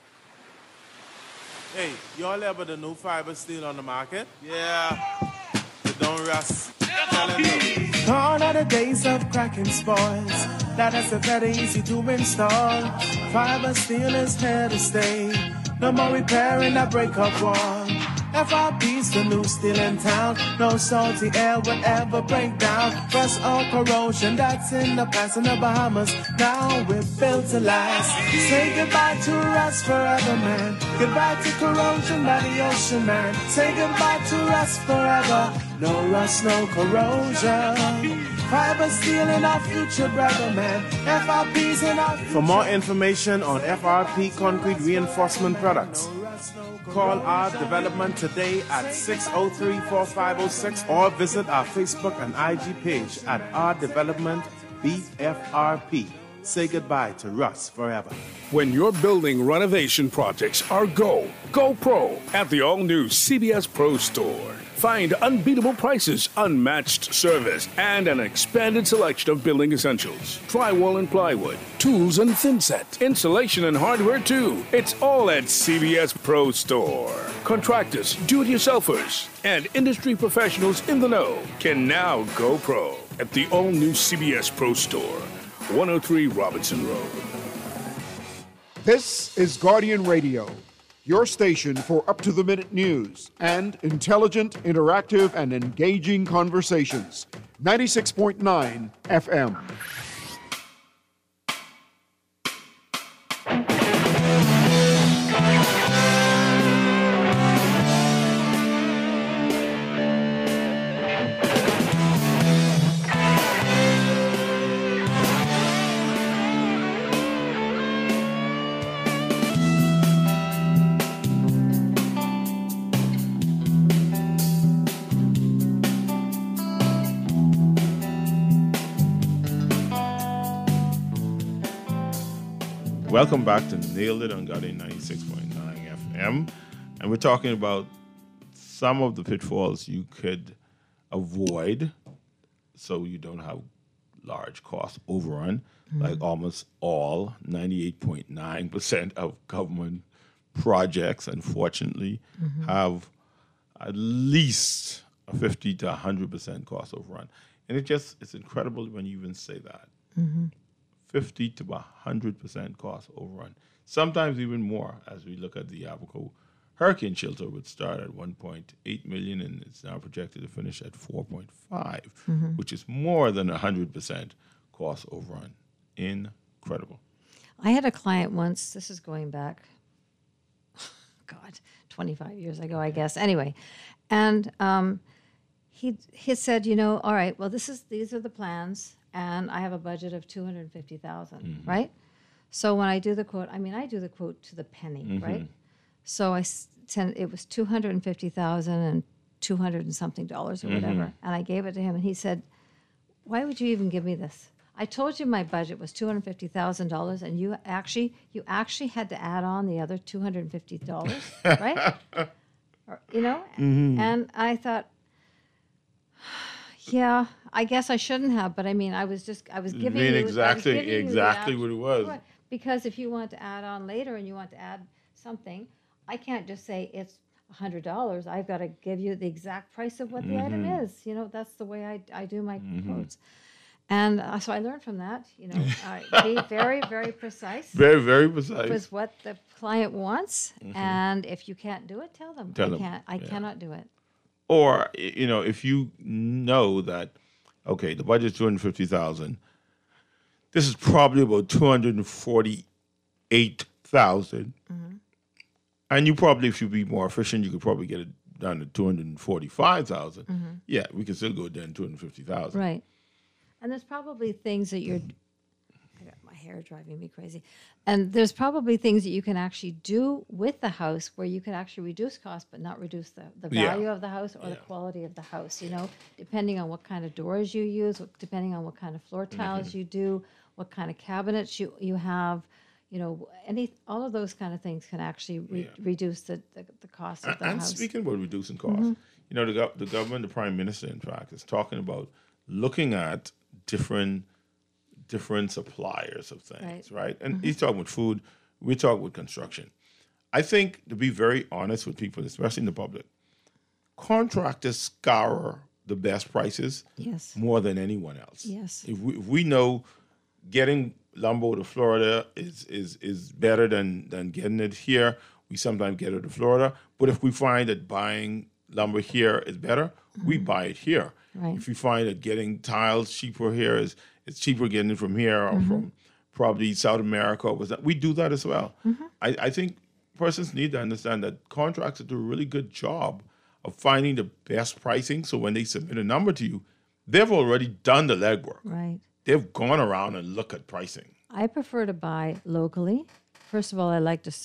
Hey, y'all ever the new fiber steel on the market? Yeah. You don't rust. Gone are the days of cracking spoils. That is very easy to install. Fiber steel is here to stay. No more repairing that breakup wall. FRP's the new steel in town. No salty air will ever break down. Rust or corrosion, that's in the past in the Bahamas. Now we're built to last. Say goodbye to rust forever, man. Goodbye to corrosion by the ocean, man. Say goodbye to rust forever. No rust, no corrosion. Fiber steel in our future, brother, man. FRP's in our future. For more information on FRP concrete reinforcement products, call our development today at 603-4506 or visit our Facebook and IG page at our development BFRP. Say goodbye to rust forever. When your building renovation projects are Go Pro at the all-new CBS Pro Store. Find unbeatable prices, unmatched service, and an expanded selection of building essentials. Drywall and plywood, tools and thinset, insulation and hardware too. It's all at CBS Pro Store. Contractors, do-it-yourselfers, and industry professionals in the know can now go pro at the all-new CBS Pro Store, 103 Robinson Road. This is Guardian Radio, your station for up-to-the-minute news and intelligent, interactive, and engaging conversations. 96.9 FM. Welcome back to Nailed It on Guardian 96.9 FM. And we're talking about some of the pitfalls you could avoid so you don't have large cost overrun. Like almost all, 98.9% of government projects, unfortunately, have at least a 50 to 100% cost overrun. And it's incredible when you even say that. 50 to 100% cost overrun. Sometimes even more, as we look at the Abaco hurricane shelter, which started at 1.8 million and it's now projected to finish at 4.5, which is more than 100% cost overrun. Incredible. I had a client once, this is going back, 25 years ago, I guess. Anyway, and he said, all right, well, these are the plans, and I have a budget of $250,000, right? So when I do the quote, I do the quote to the penny, right? So it was $250,000 and $200 and something dollars or whatever, and I gave it to him, and he said, "Why would you even give me this? I told you my budget was $250,000, and you actually had to add on the other $250, right? And I thought, yeah, I guess I shouldn't have, but I was giving you exactly what it was. Because if you want to add on later and you want to add something, I can't just say it's $100. I've got to give you the exact price of what the item is. That's the way I do my quotes. And so I learned from that, be very, very precise. Very, very precise. With what the client wants. And if you can't do it, tell them. I cannot do it. Or, if you know that, okay, the budget's $250,000, this is probably about $248,000. And you probably, if you be more efficient, you could probably get it down to $245,000. Yeah, we can still go down to $250,000. Right. And there's probably things that I got my hair driving me crazy. And there's probably things that you can actually do with the house where you can actually reduce costs but not reduce the value of the house or the quality of the house, depending on what kind of doors you use, depending on what kind of floor tiles you do, what kind of cabinets you have, all of those kind of things can actually reduce the cost of the house. And speaking about reducing costs, the government, the Prime Minister, in fact, is talking about looking at different suppliers of things, right? And he's talking with food, we're talking with construction. I think, to be very honest with people, especially in the public, contractors scour the best prices more than anyone else. Yes. If we know getting lumber to Florida is better than getting it here, we sometimes get it to Florida. But if we find that buying lumber here is better, we buy it here. Right. If you find that getting tiles cheaper here it's cheaper getting it from here or from probably South America, we do that as well. I think persons need to understand that contractors do a really good job of finding the best pricing. So when they submit a number to you, they've already done the legwork. Right. They've gone around and looked at pricing. I prefer to buy locally. First of all, I like to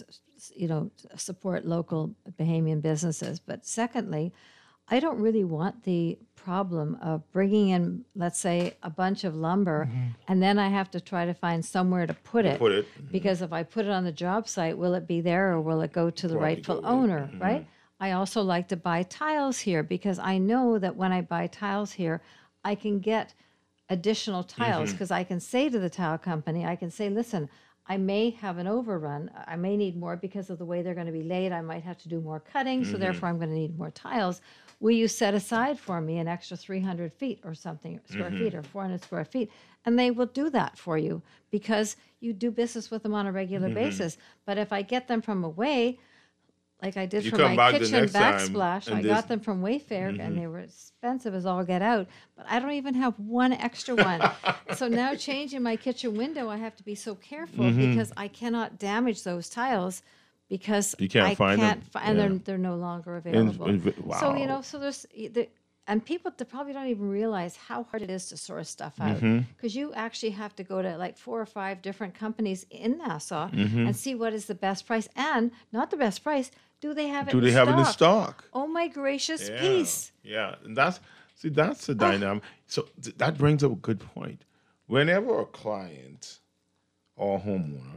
support local Bahamian businesses. But secondly, I don't really want the problem of bringing in, let's say, a bunch of lumber, and then I have to try to find somewhere to put it. Because if I put it on the job site, will it be there or will it go to the rightful owner, right? I also like to buy tiles here because I know that when I buy tiles here, I can get additional tiles because I can say to the tile company, I can say, listen, I may have an overrun. I may need more because of the way they're going to be laid. I might have to do more cutting, so therefore I'm going to need more tiles. Will you set aside for me an extra 300 feet or something, square feet or 400 square feet? And they will do that for you because you do business with them on a regular basis. But if I get them from away, like I did for my kitchen backsplash, I got them from Wayfair and they were expensive as all get out, but I don't even have one extra one. So now changing my kitchen window, I have to be so careful because I cannot damage those tiles because you can't find them. And they're no longer available. Wow. So, so there's, and people probably don't even realize how hard it is to source stuff out because you actually have to go to like 4 or 5 different companies in Nassau and see what is the best price and not the best price. Do they have it in stock? Oh my gracious peace. Yeah. And that's the dynamic. So that brings up a good point. Whenever a client or homeowner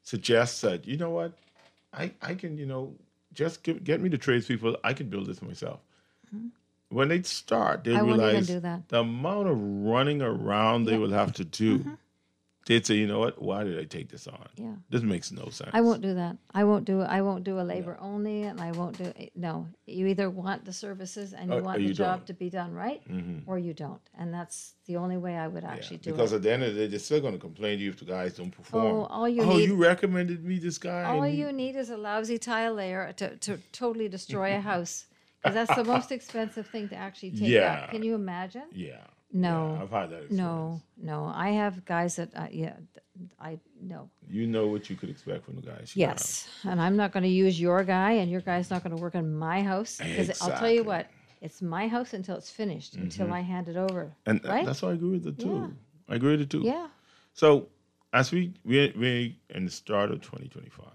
suggests that, you know what, I can, just get me the tradespeople. I can build this myself. Mm-hmm. When they start, they realize the amount of running around they will have to do. Mm-hmm. They'd say, you know what? Why did I take this on? Yeah, this makes no sense. I won't do that. I won't do a labor only, and I won't do no. You either want the services and you want the job to be done right, or you don't, and that's the only way I would actually do it. Because at the end of the day, they're still going to complain to you if the guys don't perform. Need, you recommended me this guy. All you need is a lousy tile layer to totally destroy a house, because that's the most expensive thing to actually take out. Can you imagine? Yeah. No, yeah, I've had that experience. No. I have guys that, I know. You know what you could expect from the guys. Yes, and I'm not going to use your guy, and your guy's not going to work in my house. Because I'll tell you what, it's my house until it's finished, until I hand it over. And right? That's why I agree with it too. Yeah. I agree with it too. Yeah. So as we're in the start of 2025,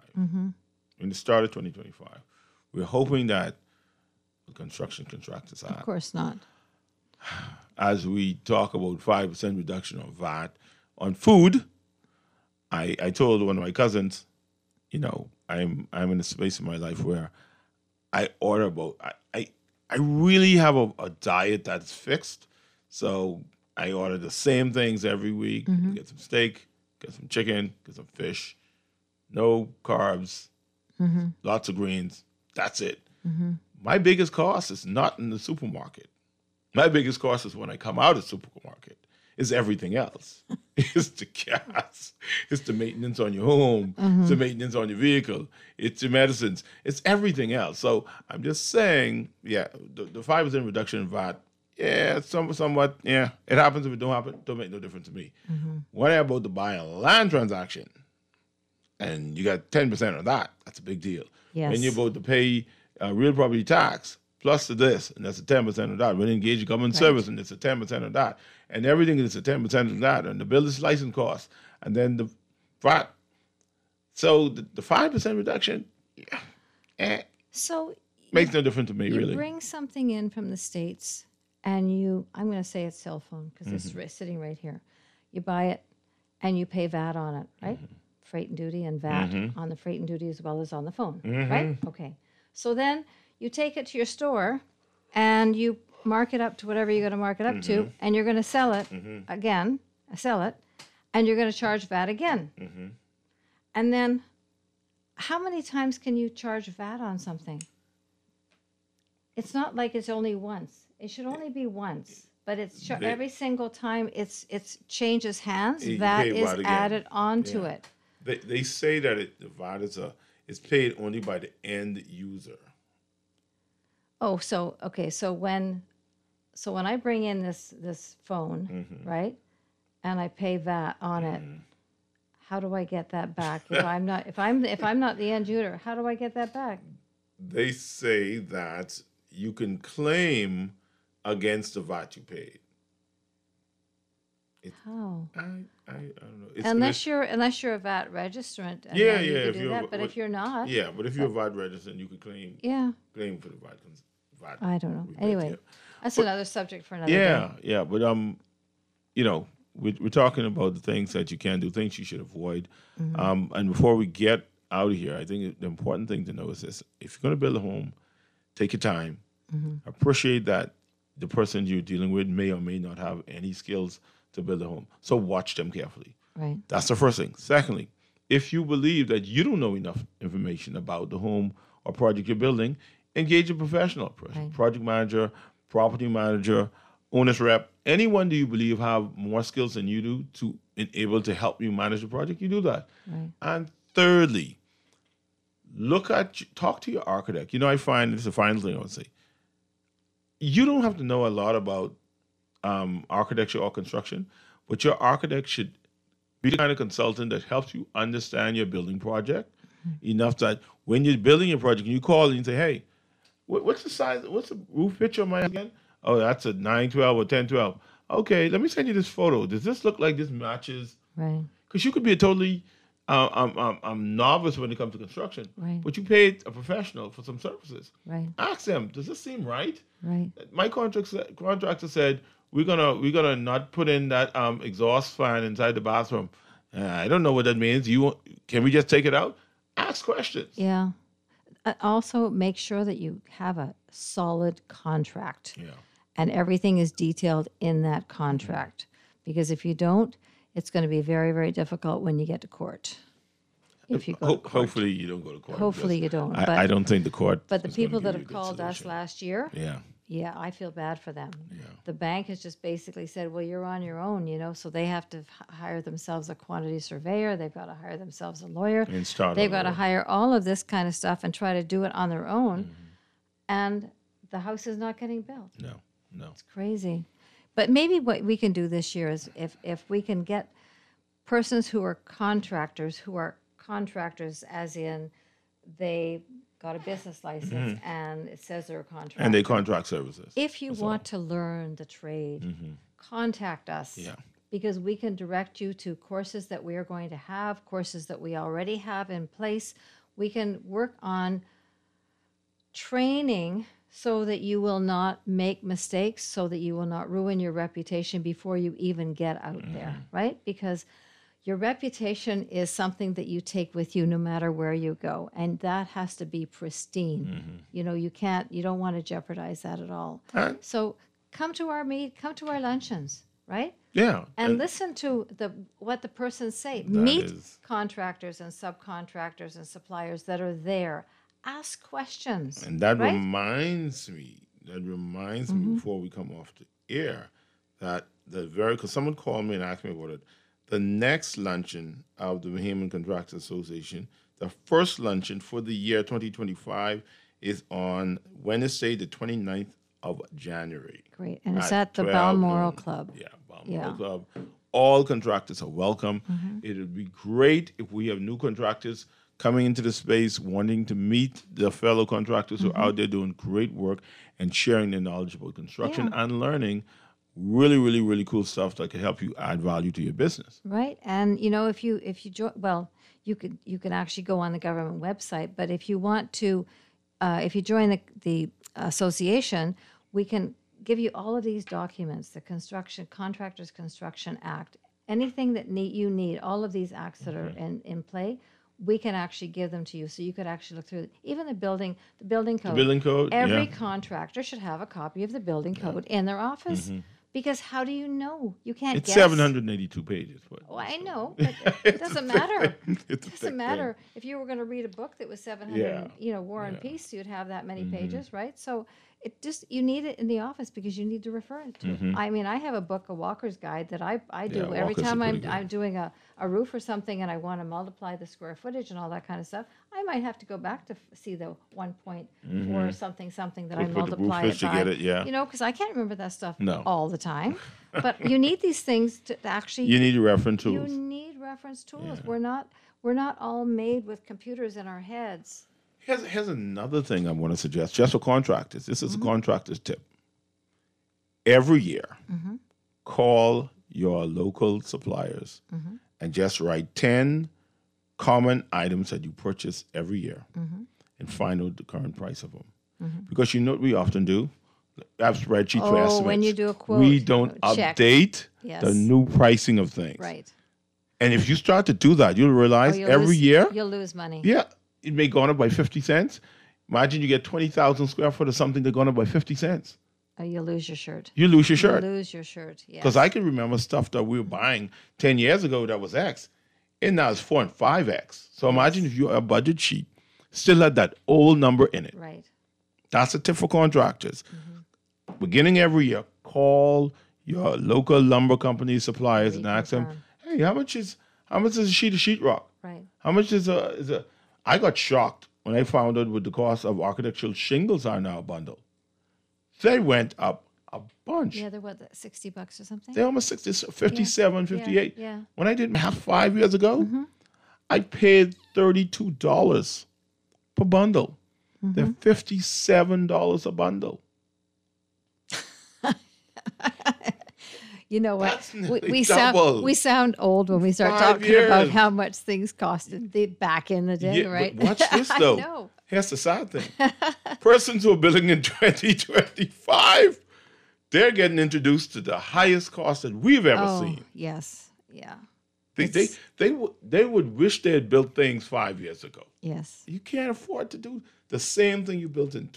we're hoping that the construction contractors are. Of course not. As we talk about 5% reduction on VAT on food, I told one of my cousins, I'm in a space in my life where I order about I really have a diet that's fixed, so I order the same things every week. Get some steak, get some chicken, get some fish, no carbs, lots of greens. That's it. My biggest cost is not in the supermarket. My biggest cost is when I come out of the supermarket. It's everything else. It's the gas. It's the maintenance on your home. It's the maintenance on your vehicle. It's your medicines. It's everything else. So I'm just saying, the 5% reduction in VAT, somewhat, it happens. If it don't happen, don't make no difference to me. What about to buy a land transaction? And you got 10% of that. That's a big deal. Yes. And you're about to pay real property tax. Plus to this, and that's a 10% of that. When you engage in government service, and it's a 10% of that. And everything is a 10% of that. And the builder's license costs. And then the VAT. So the 5% reduction, so makes no difference to me, really. You bring something in from the States, and I'm going to say it's cell phone, because it's sitting right here. You buy it, and you pay VAT on it, right? Freight and duty and VAT on the freight and duty as well as on the phone, right? Okay. So then you take it to your store, and you mark it up to whatever you're going to mark it up to, and you're going to sell it again, and you're going to charge VAT again. And then how many times can you charge VAT on something? It's not like it's only once. It should only be once, but it's every single time it's changes hands, VAT is added onto it. They say that the VAT is paid only by the end user. Oh, so when I bring in this phone, right, and I pay VAT on it, how do I get that back? If I'm not the end user, how do I get that back? They say that you can claim against the VAT you paid. How? I don't know. Unless you're a VAT registrant, and you can do that. But if you're not, but if you're a VAT registrant, you could claim for the VAT. I don't know. Anyway, that's another subject for another day. Yeah, but we're talking about the things that you can do, things you should avoid. And before we get out of here, I think the important thing to know is this: if you're going to build a home, take your time. Appreciate that the person you're dealing with may or may not have any skills to build a home. So watch them carefully. Right. That's the first thing. Secondly, if you believe that you don't know enough information about the home or project you're building, engage a professional, project manager, property manager, owner's rep, anyone do you believe have more skills than you do to able to help you manage the project, you do that. Right. And thirdly, talk to your architect. I find this is the final thing I would say. You don't have to know a lot about architecture or construction, but your architect should be the kind of consultant that helps you understand your building project enough that when you're building your project, you call and you say, hey, what's the size, what's the roof pitch on my again? Oh, that's a 912 or 1012. Okay, let me send you this photo. Does this look like this matches? Right. Because you could be a totally novice when it comes to construction, right, but you paid a professional for some services. Right. Ask them, does this seem right? Right. My contractor said, we're gonna not put in that exhaust fan inside the bathroom. I don't know what that means. Can we just take it out? Ask questions. Yeah. Also, make sure that you have a solid contract. Yeah. And everything is detailed in that contract. Because if you don't, it's going to be very, very difficult when you get to court. If you go to court. Hopefully you don't go to court. Hopefully you don't. I don't think the court. But the people that have called us last year, yeah, I feel bad for them. Yeah. The bank has just basically said, well, you're on your own, so they have to hire themselves a quantity surveyor. They've got to hire themselves a lawyer. They've got to hire all of this kind of stuff and try to do it on their own. Mm-hmm. And the house is not getting built. No. It's crazy. But maybe what we can do this year is if we can get persons who are contractors as in they got a business license and it says they're a contractor. And they contract services. If you want to learn the trade, contact us. Yeah. Because we can direct you to courses that we are going to have, courses that we already have in place. We can work on training so that you will not make mistakes, so that you will not ruin your reputation before you even get out there, right? Because your reputation is something that you take with you no matter where you go, and that has to be pristine. You don't want to jeopardize that at all. So come to our luncheons, right? Yeah. And listen to what the persons say. Meet contractors and subcontractors and suppliers that are there. Ask questions. And that reminds me before we come off the air, that because someone called me and asked me about it, the next luncheon of the Bahamian Contractors Association, the first luncheon for the year 2025, is on Wednesday, the 29th of January. Great. And it's at the Balmoral Club. Yeah, Balmoral Club. All contractors are welcome. It would be great if we have new contractors coming into the space, wanting to meet the fellow contractors who are out there doing great work and sharing their knowledge about construction and learning really, really, really cool stuff that can help you add value to your business. Right. And, if you join, you can actually go on the government website, but if you want to, if you join the association, we can give you all of these documents, the Contractors Construction Act, anything that you need, all of these acts that are in play, we can actually give them to you. So you could actually look through even the building code. The building code. Every contractor should have a copy of the building code in their office. Because how do you know? You can't guess. It's 782 pages. I know, but it doesn't matter. It doesn't matter. If you were going to read a book that was 700, War and Peace, you'd have that many pages, right? So you need it in the office because you need to refer it to. I mean, I have a book, a Walker's Guide, that I do every time I'm doing a roof or something and I want to multiply the square footage and all that kind of stuff. I might have to go back to see the 1.4 something that I multiply it by. Because I can't remember that stuff all the time. But you need these things to actually. You need reference tools. You need reference tools. Yeah. We're not all made with computers in our heads. Here's another thing I want to suggest, just for contractors. This is a contractor's tip. Every year, call your local suppliers and just write 10 common items that you purchase every year and find out the current price of them. Because you know what we often do? I have spreadsheets for estimates. When you do a quote, we don't update the new pricing of things. Right. And if you start to do that, you'll realize every year you'll lose money. Yeah. It may go up by 50 cents. Imagine you get 20,000 square foot of something that's gone up by 50 cents. Oh, you lose your shirt. You lose your shirt. You lose your shirt, yes. Because I can remember stuff that we were buying 10 years ago that was X, and now it's 4 and 5X. So imagine if your budget sheet still had that old number in it. Right. That's a tip for contractors. Beginning every year, call your local lumber company suppliers and ask them, hey, how much is a sheet of sheetrock? Right. How much is a I got shocked when I found out what the cost of architectural shingles are now a bundle. They went up a bunch. Yeah, they're what, $60 or something? They're almost 60, 57, 58. Yeah. When I did math 5 years ago, I paid $32 per bundle. They're $57 a bundle. You know what? We sound old when we start talking about how much things costed back in the day, right? Watch this though. I know. Here's the sad thing. Persons who are building in 2025, they're getting introduced to the highest cost that we've ever seen. Yes. Yeah. They would wish they had built things 5 years ago. Yes. You can't afford to do the same thing you built in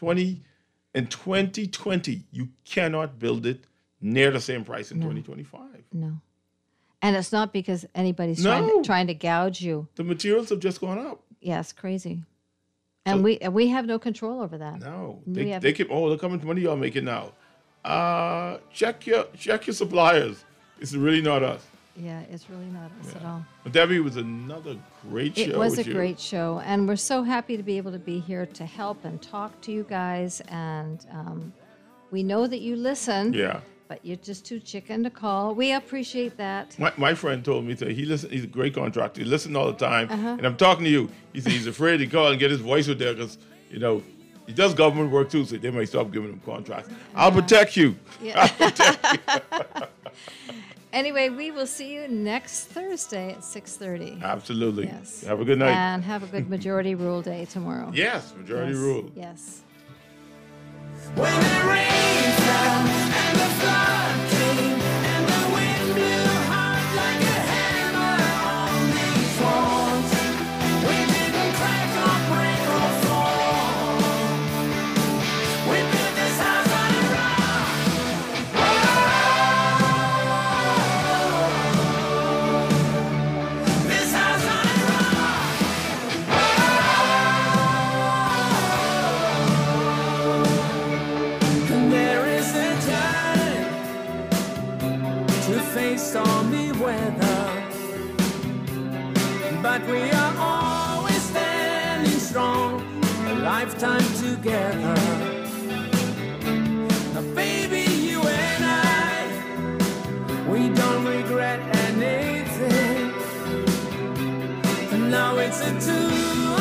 2020. You cannot build it near the same price in 2025. No. And it's not because anybody's trying to gouge you. The materials have just gone up. Yeah, it's crazy. And we have no control over that. No. They keep, look how much money y'all making now. Check your suppliers. It's really not us. Yeah, it's really not us at all. But Debbie, it was another great show. It was a great show. And we're so happy to be able to be here to help and talk to you guys. And we know that you listen. Yeah. But you're just too chicken to call. We appreciate that. My friend told me that he's a great contractor. He listens all the time. And I'm talking to you. He said he's afraid to call and get his voice out there because, he does government work too, so they may stop giving him contracts. I'll protect you. Yeah. I'll protect you. Anyway, we will see you next Thursday at 6:30. Absolutely. Yes. Have a good night. And have a good majority rule day tomorrow. Yes, majority rule. Yes. When it rains down and the flood came and the wind blew hard like a hammer on these walls, we didn't crack or break or fall. We built this house on a rock. This house on a rock. And there is a time to face stormy weather, but we are always standing strong, a lifetime together. Now, baby, you and I, we don't regret anything. And now it's a two